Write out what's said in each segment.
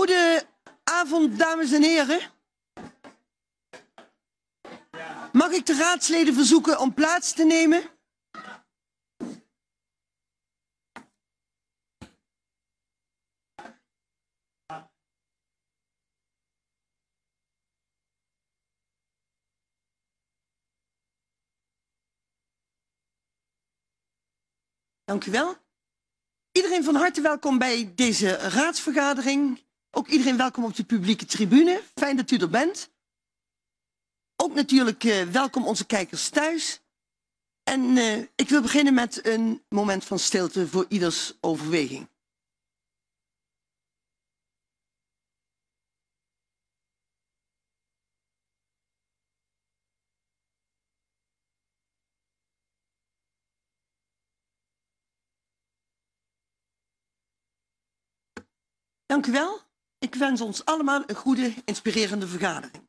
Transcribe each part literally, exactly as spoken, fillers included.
Goedenavond, dames en heren. Mag ik de raadsleden verzoeken om plaats te nemen? Dank u wel. Iedereen van harte welkom bij deze raadsvergadering. Ook iedereen welkom op de publieke tribune. Fijn dat u er bent. Ook natuurlijk uh, welkom onze kijkers thuis. En uh, ik wil beginnen met een moment van stilte voor ieders overweging. Dank u wel. Ik wens ons allemaal een goede, inspirerende vergadering.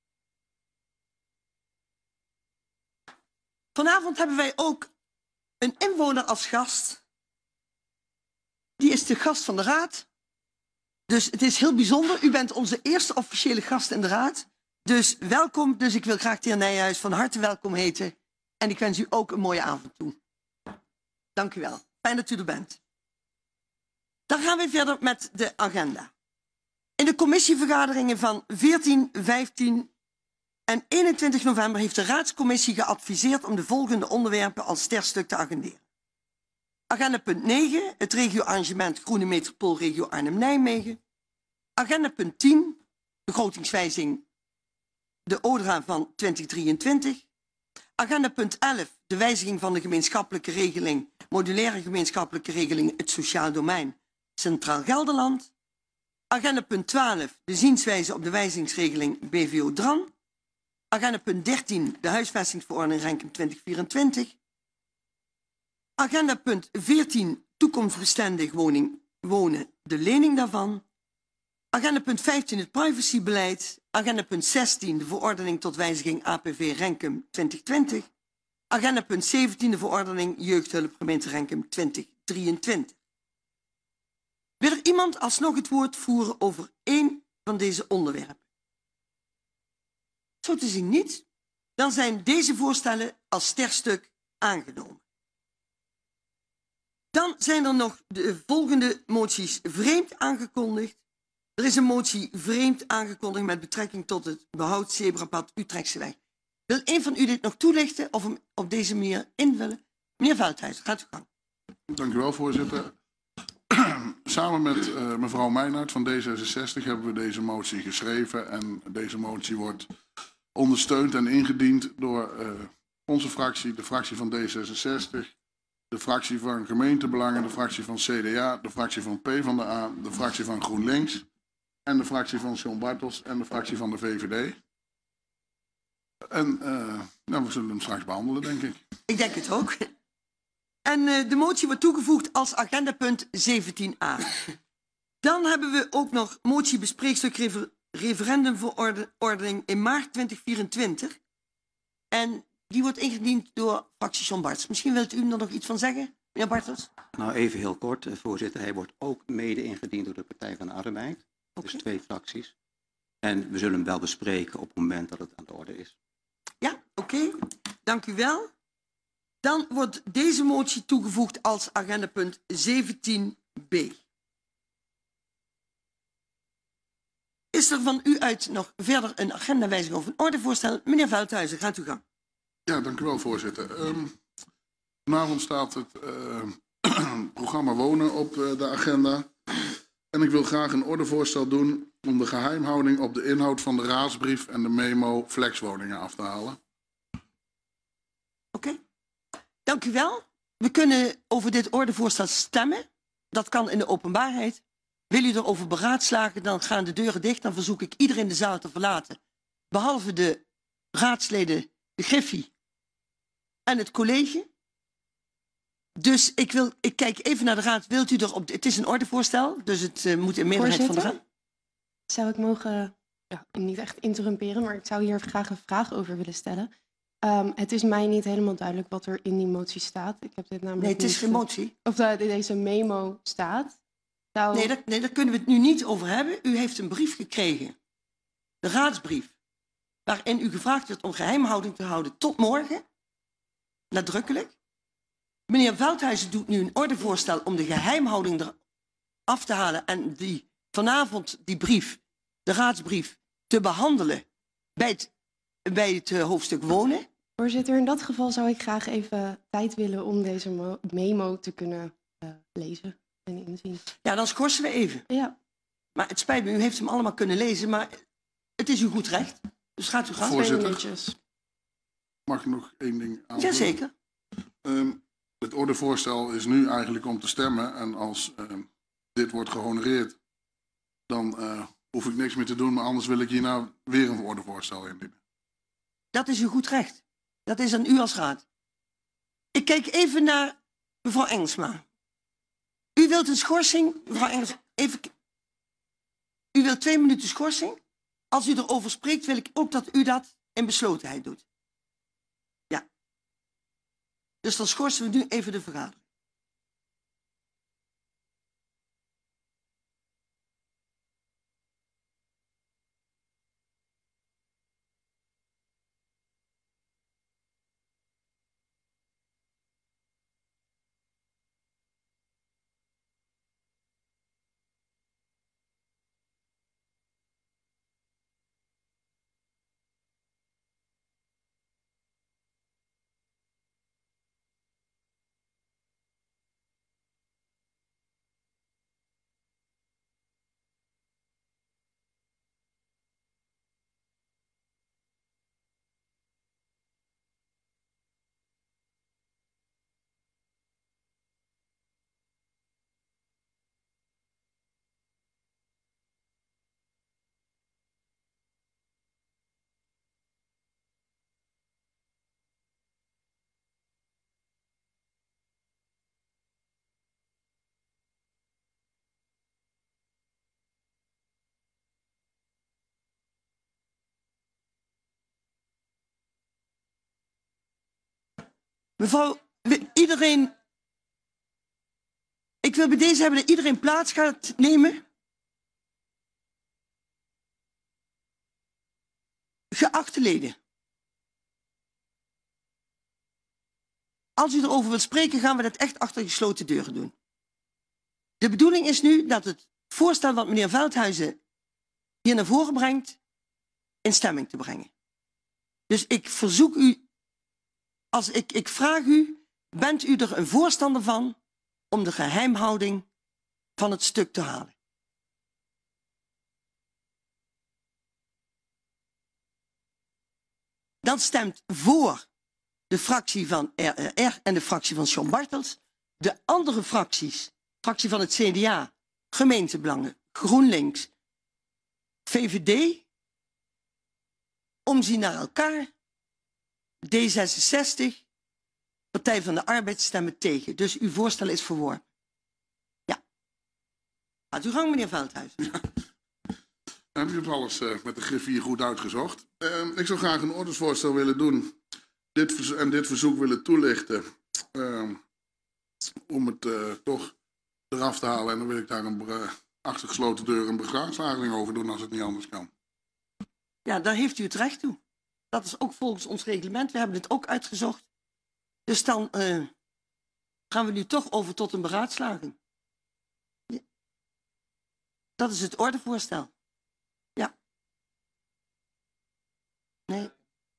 Vanavond hebben wij ook een inwoner als gast. Die is de gast van de raad. Dus het is heel bijzonder. U bent onze eerste officiële gast in de raad. Dus welkom. Dus ik wil graag de heer Nijhuis van harte welkom heten. En ik wens u ook een mooie avond toe. Dank u wel. Fijn dat u er bent. Dan gaan we verder met de agenda. In de commissievergaderingen van veertien, vijftien en eenentwintig november heeft de raadscommissie geadviseerd om de volgende onderwerpen als sterstuk te agenderen. Agenda punt negen, het regio-arrangement Groene Metropoolregio Arnhem-Nijmegen. Agenda punt tien, begrotingswijziging de O D R A van twintig drieëntwintig. Agenda punt elf, de wijziging van de gemeenschappelijke regeling, modulaire gemeenschappelijke regeling, het sociaal domein, Centraal Gelderland. Agenda punt twaalf, de zienswijze op de wijzigingsregeling B V O Dran. Agenda punt dertien, de huisvestingsverordening Renkum twintig vierentwintig. Agenda punt veertien, toekomstbestendig woning, wonen, de lening daarvan. Agenda punt vijftien, het privacybeleid. Agenda punt zestien, de verordening tot wijziging A P V Renkum twintig twintig. Agenda punt zeventien, de verordening jeugdhulp gemeente Renkum twintig drieëntwintig. Wil er iemand alsnog het woord voeren over één van deze onderwerpen? Zo te zien niet. Dan zijn deze voorstellen als sterstuk aangenomen. Dan zijn er nog de volgende moties vreemd aangekondigd. Er is een motie vreemd aangekondigd met betrekking tot het behoud zebrapad Utrechtseweg. Wil een van u dit nog toelichten of hem op deze manier invullen? Meneer Veldhuis, gaat u gang. Dank u wel, voorzitter. Samen met uh, mevrouw Meijnaert van D zesenzestig hebben we deze motie geschreven. En deze motie wordt ondersteund en ingediend door uh, onze fractie, de fractie van D zesenzestig, de fractie van Gemeentebelangen, de fractie van C D A, de fractie van PvdA, de fractie van GroenLinks en de fractie van John Bartels en de fractie van de V V D. En uh, nou, we zullen hem straks behandelen, denk ik. Ik denk het ook. En uh, de motie wordt toegevoegd als agendapunt zeventien a. Dan hebben we ook nog motie bespreekstuk refer referendumverordening in maart twintig vierentwintig. En die wordt ingediend door fractie John Bartels. Misschien wilt u er nog iets van zeggen, meneer Bartels? Nou, even heel kort, voorzitter. Hij wordt ook mede ingediend door de Partij van de Arbeid. Okay. Dus twee fracties. En we zullen hem wel bespreken op het moment dat het aan de orde is. Ja, oké. Okay. Dank u wel. Dan wordt deze motie toegevoegd als agendapunt zeventien b. Is er van u uit nog verder een agendawijziging of een ordevoorstel? Meneer Veldhuizen, gaat u gang. Ja, dank u wel, voorzitter. Um, vanavond staat het uh, programma Wonen op uh, de agenda. En ik wil graag een ordevoorstel doen om de geheimhouding op de inhoud van de raadsbrief en de memo flexwoningen af te halen. Oké. Okay. Dank u wel. We kunnen over dit ordevoorstel stemmen. Dat kan in de openbaarheid. Wil u erover beraadslagen, dan gaan de deuren dicht. Dan verzoek ik iedereen de zaal te verlaten. Behalve de raadsleden, de Griffie en het college. Dus ik, wil, ik kijk even naar de raad. Wilt u er op? Het is een ordevoorstel, dus het uh, moet in meerderheid van de raad. Zou ik mogen, ja, niet echt interrumperen, maar ik zou hier graag een vraag over willen stellen. Um, het is mij niet helemaal duidelijk wat er in die motie staat. Ik heb dit namelijk nee, het is niet, geen motie. Of de, deze memo staat. Zou... Nee, daar, nee, daar kunnen we het nu niet over hebben. U heeft een brief gekregen, de raadsbrief, waarin u gevraagd werd om geheimhouding te houden tot morgen. Nadrukkelijk. Meneer Veldhuizen doet nu een ordevoorstel om de geheimhouding eraf te halen en die, vanavond die brief, de raadsbrief, te behandelen bij het, bij het uh, hoofdstuk wonen. Voorzitter, in dat geval zou ik graag even tijd willen om deze memo te kunnen uh, lezen en inzien. Ja, dan schorsen we even. Ja. Maar het spijt me, u heeft hem allemaal kunnen lezen, maar het is uw goed recht. Dus gaat u gang. Voorzitter, mag ik nog één ding aanvullen? Jazeker. Um, het ordevoorstel is nu eigenlijk om te stemmen. En als uh, dit wordt gehonoreerd, dan uh, hoef ik niks meer te doen. Maar anders wil ik hierna weer een ordevoorstel indienen. Dat is uw goed recht. Dat is aan u als raad. Ik kijk even naar mevrouw Engelsma. U wilt een schorsing, mevrouw Engelsma, even... U wilt twee minuten schorsing. Als u erover spreekt, wil ik ook dat u dat in beslotenheid doet. Ja. Dus dan schorsen we nu even de vergadering. Mevrouw, iedereen... Ik wil bij deze hebben dat iedereen plaats gaat nemen. Geachte leden. Als u erover wilt spreken, gaan we dat echt achter gesloten deuren doen. De bedoeling is nu dat het voorstel wat meneer Veldhuizen hier naar voren brengt, in stemming te brengen. Dus ik verzoek u... Als ik, ik vraag u, bent u er een voorstander van om de geheimhouding van het stuk te halen? Dan stemt voor de fractie van R R R en de fractie van John Bartels. De andere fracties, fractie van het C D A, Gemeentebelangen, GroenLinks, V V D, omzien naar elkaar. D zesenzestig, Partij van de Arbeid stemmen tegen. Dus uw voorstel is verworpen. Ja. Gaat uw gang, meneer Veldhuizen. Ja. Nou, u hebt alles uh, met de griffier goed uitgezocht. Uh, ik zou graag een ordensvoorstel willen doen. Dit en dit verzoek willen toelichten. Uh, om het uh, toch eraf te halen. En dan wil ik daar een, uh, achter gesloten deur een begraafslaging over doen als het niet anders kan. Ja, daar heeft u het recht toe. Dat is ook volgens ons reglement. We hebben het ook uitgezocht. Dus dan uh, gaan we nu toch over tot een beraadslaging. Ja. Dat is het ordevoorstel. Ja. Nee.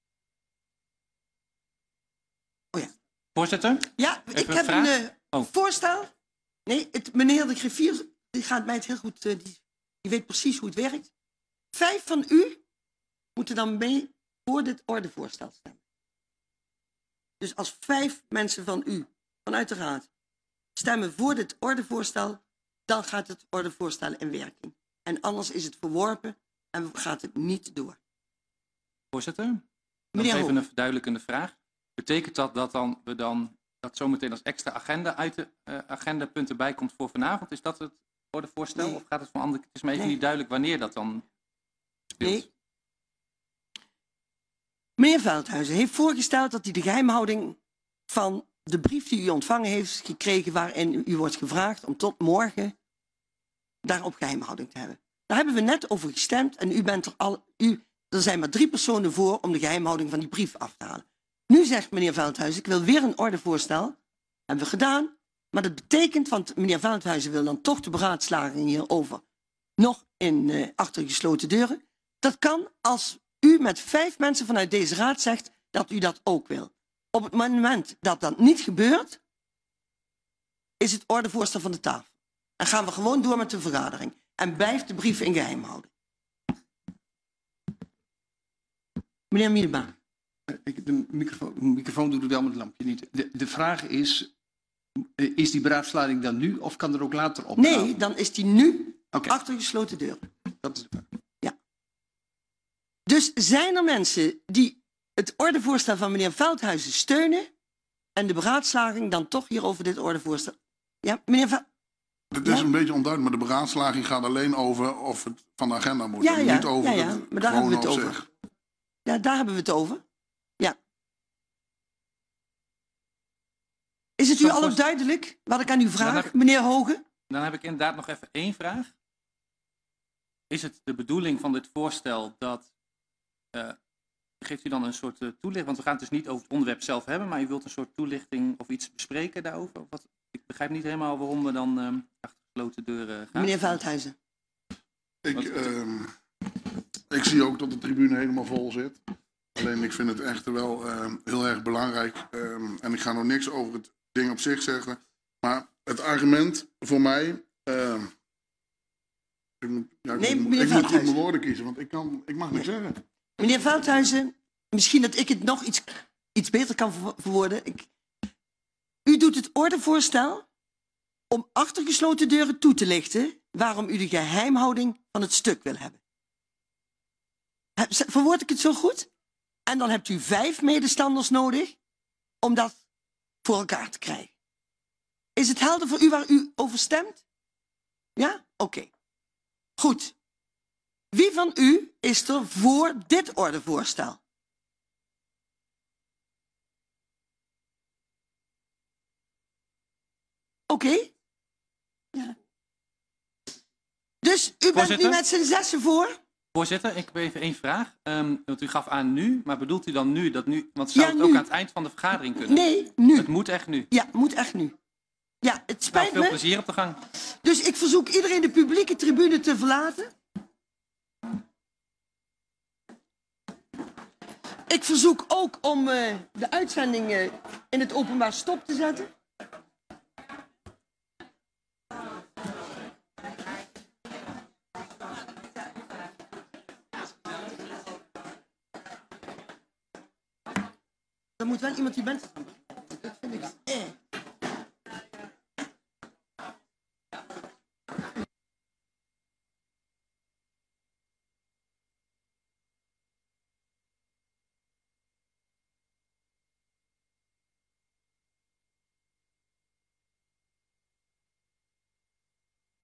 Oh ja. Voorzitter? Ja, Even ik een heb vraag? een uh, Oh. voorstel. Nee, het, meneer de griffier, die gaat mij het heel goed, uh, die, die weet precies hoe het werkt. Vijf van u moeten dan mee voor dit ordevoorstel stemmen. Dus als vijf mensen van u, vanuit de raad, stemmen voor dit ordevoorstel, dan gaat het ordevoorstel in werking. En anders is het verworpen en gaat het niet door. Voorzitter, nog Meneer even Hoog. een verduidelijkende vraag. Betekent dat dat dan we dan dat zometeen als extra agenda uit de uh, agendapunten bij komt voor vanavond? Is dat het ordevoorstel? Nee. Of gaat het van andere? Het is me even Nee. niet duidelijk wanneer dat dan speelt. Nee. Meneer Veldhuizen heeft voorgesteld dat hij de geheimhouding van de brief die u ontvangen heeft gekregen, waarin u wordt gevraagd om tot morgen daarop geheimhouding te hebben. Daar hebben we net over gestemd en u bent er al... U, er zijn maar drie personen voor om de geheimhouding van die brief af te halen. Nu zegt meneer Veldhuizen, ik wil weer een ordevoorstel. Hebben we gedaan. Maar dat betekent, want meneer Veldhuizen wil dan toch de beraadslaging hierover nog in uh, achter gesloten deuren. Dat kan als u met vijf mensen vanuit deze raad zegt dat u dat ook wil. Op het moment dat dat niet gebeurt, is het ordevoorstel van de tafel. En gaan we gewoon door met de vergadering. En blijft de brief in geheimhouding. Meneer Miedema. De microfoon, de microfoon doet het wel, met het lampje niet. De, de vraag is, is die beraadslaging dan nu of kan er ook later op? Nee, dan is die nu okay. achter gesloten deuren. Dat is de vraag. Ja. Dus zijn er mensen die het ordevoorstel van meneer Veldhuizen steunen en de beraadslaging dan toch hier over dit ordevoorstel? Ja, meneer Veldhuizen. Het is Ja? een beetje onduidelijk, maar de beraadslaging gaat alleen over of het van de agenda moet. Ja, en ja, niet over ja, ja. het Maar daar hebben we het gewoon op over. zich. Ja, daar hebben we het over. Ja. Is het u Zo, allen voorst- duidelijk wat ik aan u vraag, Dan heb- meneer Hoge? Dan heb ik inderdaad nog even één vraag. Is het de bedoeling van dit voorstel dat... Uh, geeft u dan een soort uh, toelichting? Want we gaan het dus niet over het onderwerp zelf hebben, maar u wilt een soort toelichting of iets bespreken daarover? Wat, ik begrijp niet helemaal waarom we dan uh, achter gesloten deuren gaan. Meneer Veldhuizen. Ik, Wat- ehm, ik zie ook dat de tribune helemaal vol zit. Alleen ik vind het echt wel ehm, heel erg belangrijk. Ehm, en ik ga nog niks over het ding op zich zeggen. Maar het argument voor mij... ehm, ik moet, ja, ik Nee, moet, meneer ik moet goed Veldhuizen. mijn woorden kiezen, want ik, kan, ik mag niks zeggen. Meneer Veldhuizen, misschien dat ik het nog iets, iets beter kan ver- verwoorden. Ik, u doet het ordevoorstel om achter gesloten deuren toe te lichten waarom u de geheimhouding van het stuk wil hebben. Heb- Verwoord ik het zo goed? En dan hebt u vijf medestanders nodig om dat voor elkaar te krijgen. Is het helder voor u waar u over stemt? Ja? Oké. Okay. Goed. Wie van u is er voor dit ordevoorstel? Oké. Okay. Ja. Dus u bent Voorzitter? nu met z'n zessen voor? Voorzitter, ik heb even één vraag. Um, want u gaf aan nu, maar bedoelt u dan nu dat nu... Want zou Ja, het ook nu. aan het eind van de vergadering kunnen? Nee, nu. Het moet echt nu. Ja, moet echt nu. Ja, het Nou, spijt veel me. plezier op de gang. Dus ik verzoek iedereen de publieke tribune te verlaten. Ik verzoek ook om uh, de uitzending uh, in het openbaar stop te zetten. Er moet wel iemand die mensen... Dat vind ik...